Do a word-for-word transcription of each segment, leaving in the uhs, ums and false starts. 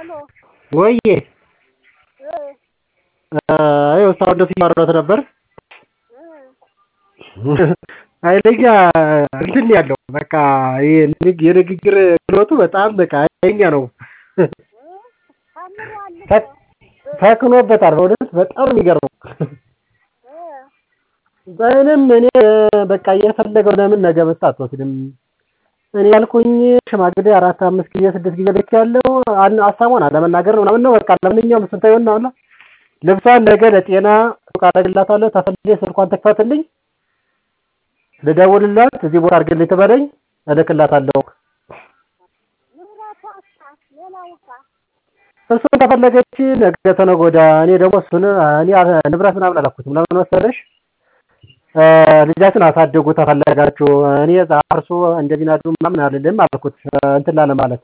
ወይዬ አይ ወጣው እንደዚህ ማረበት ነበር አይለኛ እንትን ያለው በቃ ይሄ የንግግር ክህሎቱ በጣም በቃ አይኛ ነው ተክኖበታል በእውነት በጣም የሚገርመው በእኔም እኔ በቃ እየፈለገው ለምን ነገ መጣ አትወስድም እኔ ያልኩኝ ሽማግሌ አራት አምስት ጊዜ ስድስት ጊዜ ልኬያለሁ ሀሳቡን አለመናገር ነው ምናምን ነው በቃ ለማንኛውም ስንታየውና አላ ልብሷን ነገ ለጤና ሱቅ አደርግላታለሁ ተፈልጌ ስልኳን ትክፈትልኝ ልደውልላት እዚህ ቦታ አድርግልኝ ትበለኝ እልክላታለሁ እሱን ተፈለገች ነገ ተነገ ወዲያ እኔ ደግሞ እሱን እኔ ንብረት ምናምን አላልኩትም ለምን መሰለሽ ልጃችሁን አሳድጉ ተፈለጋችሁ እኔ ዛርሱ እንደዚህ ናዱ ምናምን አልልም አልኩት እንትን ላለ ማለት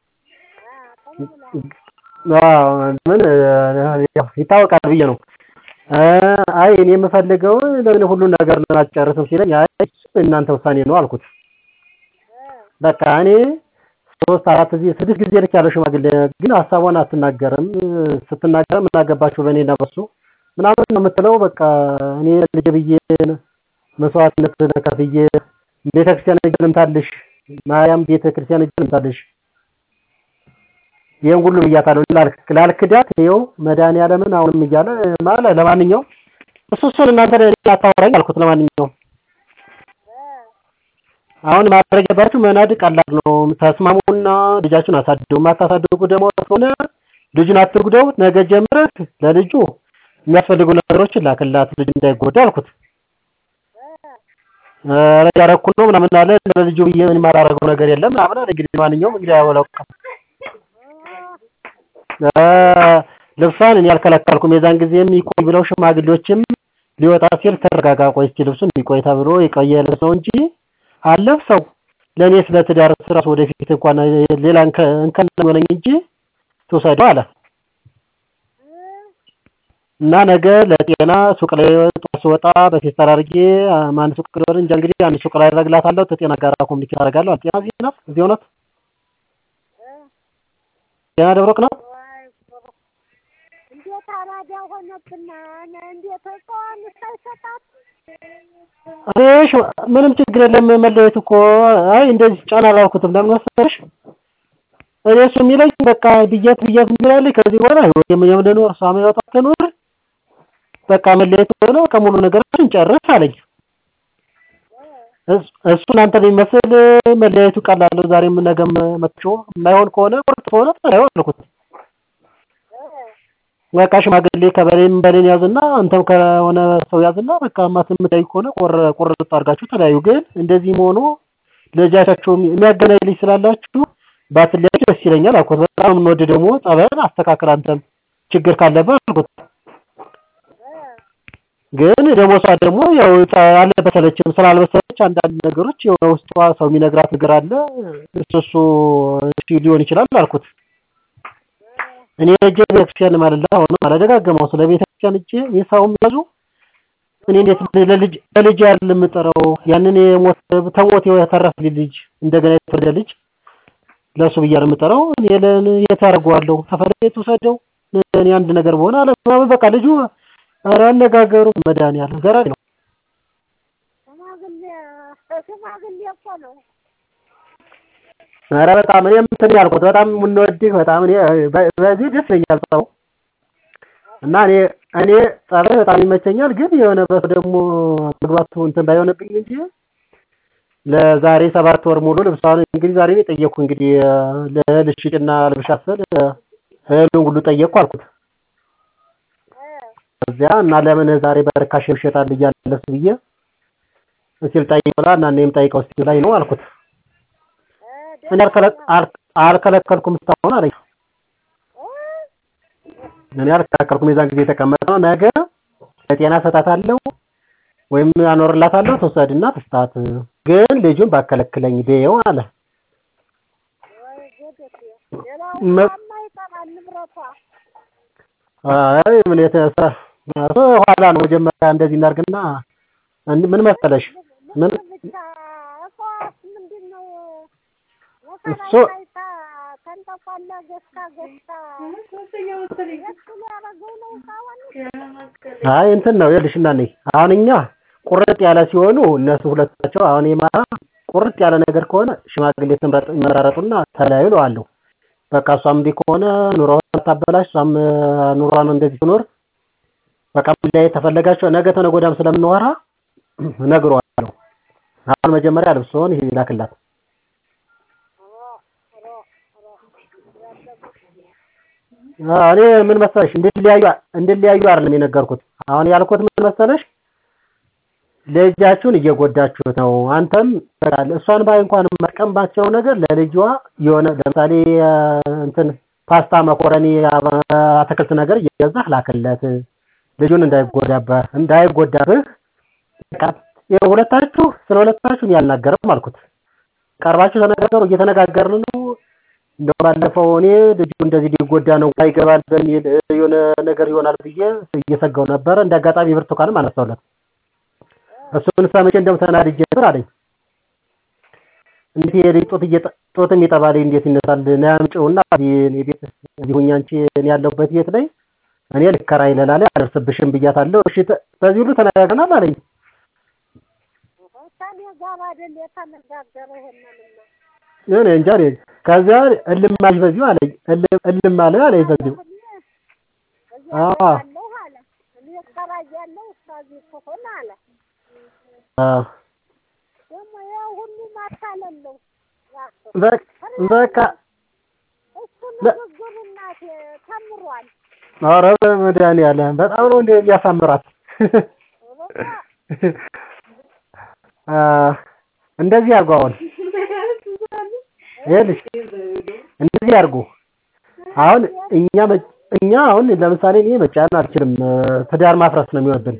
አዎ ምን ይታወቃል ብዬ ነው አይ እኔ የምፈልገው ለምን ሁሉ ነገር ለማጨረስም ሲለኝ አይ እናንተ ውሳኔ ነው አልኩት በቃ እኔ ሶስት አራት ጊዜ ስድስት ጊዜ ልኬያለሁ ሽማግሌ ግን ሀሳቧን አትናገርም ስትናገር ምን አገባችሁ በእኔና በሱ ምናምን ነው የምትለው በቃ እኔ ልጅ ብዬ መስዋዕትነት ከፍዬ ቤተክርስቲያን ልምታልሽ ማርያም ቤተክርስቲያን ልምታልሽ ይሄን ሁሉ ብያታለሁ ላልክዳት ይኸው መድኃኒዓለምን አሁንም እያለ ማለት ለማንኛውም እሱ እሱን እናንተ አታወራኝ አልኩት ለማንኛውም አሁን ማድረግ ያለባችሁ መናድ ቀላል ነው ተስማሙና ልጃችሁን አሳድጉ ማታሳድጉ ደግሞ ሆነ ልጁን አትጉደው ነገ ጀምረህ ለልጁ የሚያስፈልጉ ነገሮች ላክላት ልጅ እንዳይጎዳ አልኩት አረ ያረኩ ነው ምናምን አለ ለልጁ ብዬ ምን ማራረገው ነገር የለም ምናምን አለ እንግዲህ ማንኛውም እንግዲህ ያወላው ልብሷን እኔ አልከለከልኩም የዛን ጊዜም ይቆይ ብለው ሽማግሌዎችም ሊወጣ ሲል ተረጋጋ ቆይ እስኪ ልብሱን ይቆይ ተብሎ የቆየ ልብስ ነው እንጂ አለብሰው ለኔ ስለ ትዳር ስራስ ወደፊት እንኳን ሌላ እንከን ነው እንጂ ተወሰደው አለ እና ነገ ለጤና ሱቅ ላይ ወጣ በፌስታል አድርጌ ማን ሱቅ ነው እንጂ እንግዲህ አንድ ሱቅ ላይ አደርግላታለሁ ተጤና ጋር ኮሚኒኬት አደርጋለሁ ጤና ዜና እዚሁ ነው ጤና ደብረቅ ነው እንዴት አራዳ ሆነብና እንዴት ቆን ሳይሰጣት አሬሽ ምንም ችግር የለም መለየት እኮ አይ እንደዚህ ጫና አላልኩትም ለምን ወሰደሽ እኔስ የሚለኝ በቃ ብየት ብየት ይላል ከዚህ በኋላ የምንኖር ሳማ ያወጣት ነው በቃ መለየት ሆነ ከሙሉ ነገሮችን ጨርስ አለኝ እሱን አንተ ቢመስል መለየቱ ቀላል ነው ዛሬም ነገም መጥቶ የማይሆን ከሆነ ቁርጥ ሆነ ታየው አልኩት በቃ ሽማግሌ ከበሬም በሌን ያዝና አንተም ከሆነ ሰው ያዝና በቃ ማትምታይ ከሆነ ቆረ ቆርጥ አድርጋችሁ ተለያዩ ግን እንደዚህ ሆኖ ለጃቻችሁ የሚያገናኝ ልጅ ስላላችሁ ባትለያዩ ደስ ይለኛል አልኩት በጣም ነው ደግሞ ጸበል አስተካክል አንተም ችግር ካለበት አልኩት ግን ደግሞ ሷ ደግሞ ያው አለበሰለችም ስላልበሰለች አንዳንድ ነገሮች የውስጧ ሰው የሚነግራት ነገር አለ እሱ እሺ ሊሆን ይችላል አልኩት እኔ ለጀቤክሽን ማለት ነው አላደጋገመው ስለ ቤተክርስቲያን እጄ የሳውም ያዙ እኔ እንዴት ለልጅ ለልጅ አይደለም የምጠራው ያንን የሞት ተሞት የተረፈ ልጅ እንደገና የተወለደ ልጅ ለሱ ብያለሁ የምጠራው እኔ ለኔ የታርጓለሁ ተፈረየቱ ሰደው እኔ አንድ ነገር በሆነ አለ በቃ ልጁ ኧረ አነጋገሩ መድኃኒዓለም ገራሚ ነው ሽማግሌ ሽማግሌ እኮ ነው ኧረ በጣም እኔም እንትን ያልኩት በጣም የምንወድህ በጣም እኔ በዚህ ደስ ይለኛል ሰው እና እኔ እኔ ጸባይ በጣም ይመቸኛል ግን የሆነ በሱ ደግሞ ምግባቱ እንትን ባይሆንብኝ እንጂ ለዛሬ ሰባት ወር ሙሉ ልብሷን እንግዲህ ዛሬ ነው ጠየቅኩ እንግዲህ ለልሽጭና ለብሻሰል እህሉን ሁሉ ጠየቅኩ አልኩት እዚያ እና ለምን ዛሬ በርካሽ ይሸጣል እያለስ ብዬ እስኪ ጠይቀውላ እና እኔም ጠይቀው እስኪ ላይ ነው አልኩት እኔ አልከለከልኩም እስካሁን አለኝ እኔ አልከለከልኩም የዛን ጊዜ ተቀመጠው ነገ ለጤና ሰጣታለሁ ወይም አኖርላታለሁ ተወሰድና ተስታት ግን ልጁን ባከለክለኝ በየው አለ አይ ምን የተሰ ኋላ ነው መጀመሪያ እንደዚህ እናርግና ምን መሰለሽ ምን እሱ ተቋላ ገዝታ ገዝታ አይ እንትን ነው ይልሽ እና ነኝ አሁን እኛ ቁርጥ ያለ ሲሆኑ እነሱ ሁለታቸው አሁን የማራ ቁርጥ ያለ ነገር ከሆነ ሽማግሌ ተምረጥ መራረጡና ተለያዩ እለዋለሁ። በቃ እሷም እንዲህ ከሆነ ኑሮዋን ታበላሽ እሷም ኑሮዋን እንደዚህ ትኖር በቃ ላይ ተፈለጋቸው ነገ ተነገ ወዲያም ስለምንወራ እነግረዋለሁ። አሁን መጀመሪያ ልብሶን ይሄ ይላክላት እኔ ምን መሰለሽ እንድትለያዩ እንድትለያዩ አይደለም የነገርኩት አሁን ያልኩት ምን መሰለሽ ልጃችሁን እየጎዳችሁ ነው አንተም በቃ እሷን ባይ እንኳን መቀምባቸው ነገር ለልጇ የሆነ ለምሳሌ እንትን ፓስታ መኮረኒ አትክልት ነገር እየገዛህ ላክለት ልጁን እንዳይጎዳብህ እንዳይጎዳብህ በቃ የሁለታችሁ ስለሁለታችሁ ያልናገረም አልኩት ቀርባችሁ ተነጋገሩ እየተነጋገርን ነው እንደው ባለፈው እኔ ልጁ እንደዚህ ሊጎዳ ነው አይገባል በሚል የሆነ ነገር ይሆናል ብዬ እየሰጋው ነበር እንደአጋጣሚ ብርቱካንም አነሳውለት እሱን ሰምቼ እንደም ተናድጄ ነበር አለኝ እንዴ ሪጦት እየጦት የሚጠባለኝ እንዴት ይነሳል ናምጪውና እኔ ቤት ይሁን አንቺ እኔ ያለሁበት ቤት ላይ እኔ ልከራይ ለላለ አልርስብሽም ብያታለሁ እሺ በዚህ ሁሉ ተነጋግረናል አለኝ ታኔ ጋር አይደል የተነጋገረው ይሄንንማ እኔ እንጃ ከዛ እልም ማለት በዚሁ አለኝ እልም እልም ማለት አለኝ በዚሁ አዎ አለ እኔ ከራያለሁ እስካዚህ ተሆነ አለ አዎ ደግሞ ያው ሁሉ ማታለለው በቃ እሱ ንግግሩና ተምሯል ኧረ በመድኃኒዓለም በጣም ነው እንደ የሚያሳምራት አ እንደዚህ አድርጉ አሁን ይኸውልሽ እንደዚህ አድርጉ አሁን እኛ እኛ አሁን ለምሳሌ እኔ መጫን አልችልም ትዳር ማፍረስ ነው የሚወድን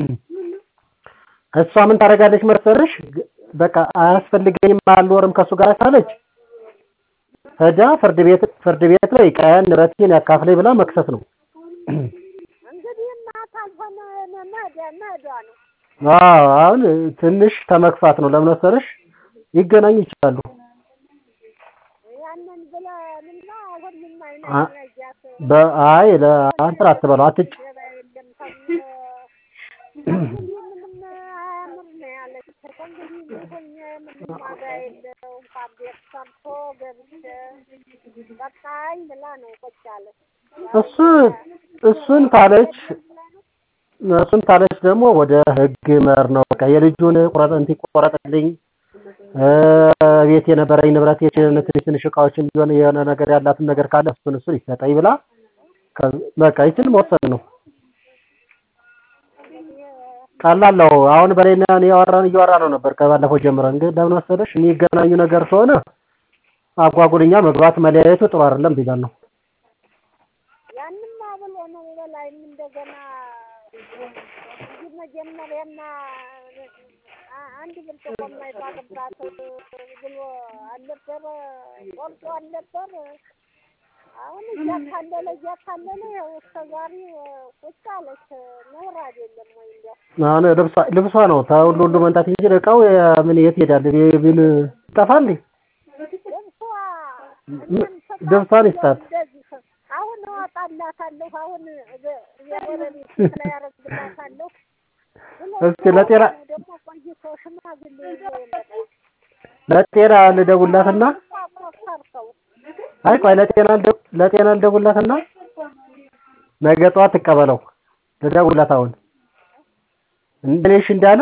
እሷ ምን ታደርጋለች መሰለሽ በቃ አያስፈልገኝም አልኖርም ከሱ ጋር ታለች ሄዳ ፍርድ ቤት ፍርድ ቤት ላይ ቀያን ንብረቴን ያካፍለኝ ብላ መክሰስ ነው እንግዲህ እናታል ሆነ ነመደ ነዳ ነው አዎ አሁን ትንሽ ተመክፋት ነው ለምን መሰለሽ ይገናኙ ይችላሉ ያንን ብለንና ሁሉም አይነጃት በአይ ለአንተ አትበለው አትጭ እሱ እሱን ታለች እሱን ታለች ደግሞ ወደ ህግ መር ነው በቃ የልጁን ቁረጥ እንት ይቆረጥልኝ ቤት የነበረኝ ንብረት የችነት ትንሽ እቃዎችን ቢሆን የሆነ ነገር ያላትን ነገር ካለ እሱን እሱን ይሰጠኝ ብላ በቃ ይችን መወሰን ነው ቀላል ነው አሁን በሌና ነው ያወራን እያወራን ነበር ከባለፈው ጀምረን ግን ለምን ወሰደሽ የሚገናኙ ነገር ሆነ አጓጉልኛ መግባት መለያየቱ ጥሩ አይደለም ቢባል ነው ያንንም አብሎ ነው በላይ እንደገና መጀመሪያና አንድ ብልጥ ቆማይ ባቀብራት ብሎ አልነበረ ቆርጦ አልነበረ አሁን ያካለለ ያካለለ ወስተጋሪ ቁጭ አለች ነው አይደለም ወይ እንዴ አሁን ልብሷ ልብሷ ነው ታውሉ ሁሉ መንታት እንጂ እቃው ምን የት ይሄዳል ቢል ይጠፋል ልብሷን ይስጣት አሁን አጣላታለሁ አሁን የወረኔ ላይ ያረግላታለሁ እስኪ ለጤና ደግሞ ቆይቶ ሽማግሌ ለጤና ልደውላትና አይ ቆይ ለጤና ለጤና ልደውላትና ነገ ጧት ተቀበለው ልደውላት አሁን እንደኔሽ እንዳለ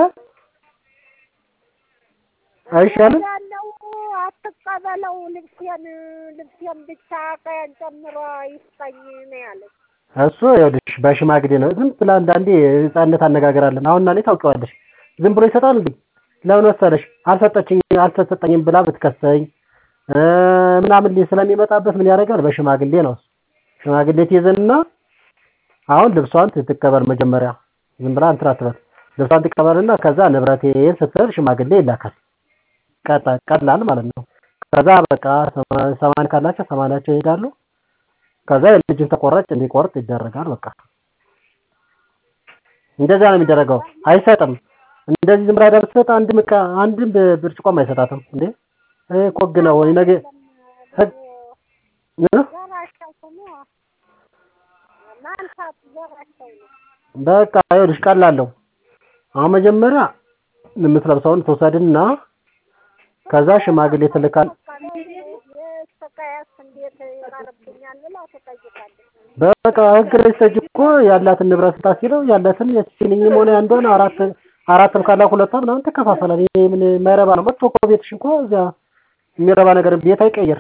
አይሻልም አትቀበለው ልብሴን ልብሴን ብቻ ቀን ጨምሮ ይስጠኝ ነው ያለው እሱ ይኸውልሽ በሽማግሌ ነው ዝም ብላ አንዳንዴ ህፃንነት አነጋገራለን አሁን እና ታውቂዋለሽ ዝም ብሎ ይሰጣል እንዴ ለምን ወሰደሽ አልሰጠችኝ አልተሰጠኝም ብላ ብትከሰኝ ምናምን ስለሚመጣበት ምን ያደርጋል በሽማግሌ ነው ሽማግሌ ትይዘንና አሁን ልብሷን ትተከበር መጀመሪያ ዝም ብላ እንትን አትበል ልብሷን ትቀበልና ከዛ ንብረቴን ስትሰጥ ሽማግሌ ይላካል ቀጣ ቀላል ማለት ነው ከዛ በቃ ሰማን ካላቸው ሰማናቸው ይሄዳሉ ከዛ ልጅን ተቆራጭ እንዲቆርጥ ይደረጋል በቃ እንደዛ ነው የሚደረገው አይሰጥም እንደዚህ ዝም ብላ ደርሰት አንድ ምቃ አንድም ብርጭቆም አይሰጣትም እንዴ ኮግ ነው ወይ ነገ ዘራቸው ነው ማንሳት ዘራቸው ነው። በቃ ይኸውልሽ ቀላለሁ። አሁን መጀመሪያ የምትለብሰውን ትወሰድና ከዛ ሽማግሌ ትልካል። በቃ ህግ ረስተጅ እኮ ያላትን ንብረት ታሲለው ያላትን የሲኒም ሆነ አንዷን አራት አራትም ካላ ሁለቷ ምናምን ተከፋፈላል። ይሄ ምን ማይረባ ነው? መጥቶ እኮ ቤትሽ እኮ እዛ የሚረባ ነገር ቤት አይቀየር።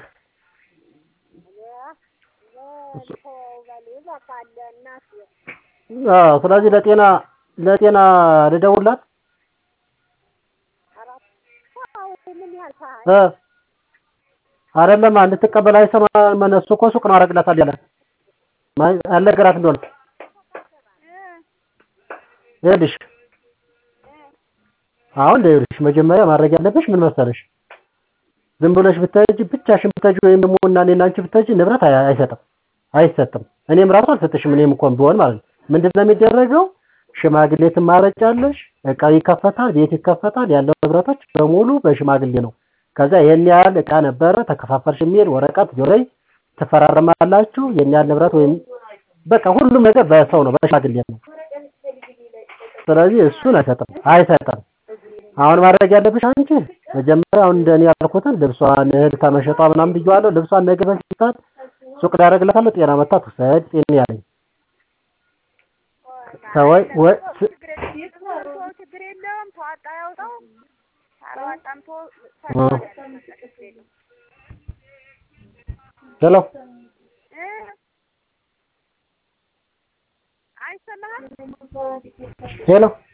አዎ ስለዚህ ለጤና ለጤና ልደውላት እ አይደለም እንድትቀበል አይሰማ መነሱ እኮ ሱቅ ነው አረግላታል ያለ አልነገራት እንደሆነ ይኸውልሽ አሁን ይኸውልሽ መጀመሪያ ማድረግ ያለብሽ ምን መሰለሽ ዝም ብለሽ ብታጂ ብቻሽን ብታጂ ወይም ደግሞ እና እኔና አንቺ ብታጂ ንብረት አይሰጥም አይሰጥም። እኔም ራሱ አልሰጥሽም እኔም እንኳን ቢሆን ማለት ነው። ምንድነው የሚደረገው? ሽማግሌ ትማረጫለሽ፣ እቃ ይከፈታል፣ ቤት ይከፈታል፣ ያለው ንብረቶች በሙሉ በሽማግሌ ነው። ከዛ ይሄን ያህል እቃ ነበረ ተከፋፈልሽ የሚል ወረቀት ጆሮይ ተፈራረማላችሁ። የኛ ንብረት ወይም በቃ ሁሉም ነገር በሰው ነው በሽማግሌ ነው። ስለዚህ እሱን አይሰጥም አይሰጥም። አሁን ማድረግ ያለብሽ አንቺ መጀመሪያ አሁን እንደኔ ያልኩትን ልብሷን እህል ተመሸጧ ምናምን ብየዋለሁ። ልብሷን ነገ በፊታት ሱቅ ዳረግላታለሁ። ጤና መታ ትሰድ ጤና ያለኝ ሰው ወይ ችግር የለውም ተዋጣ ያውጣው አራዋጣም ቶ ሄሎ አይሰማም ሄሎ